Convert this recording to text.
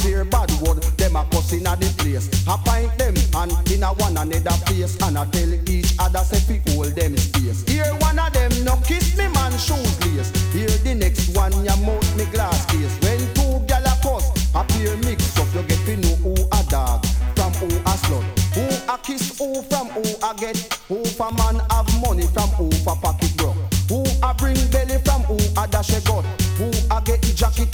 appear bad word, them a cuss inna the place. I find them and in a one another face, and I tell each other say fi hold them space. Here one of them no kiss me man shoes lace. Here the next one ya mouth me glass case. When two gal a cuss appear mixed up, you get to know who a dog from who a slut, who a kiss who from who a get, who for man have money from who for pocket broke, who a bring belly from who a dash a gut, who a get jacket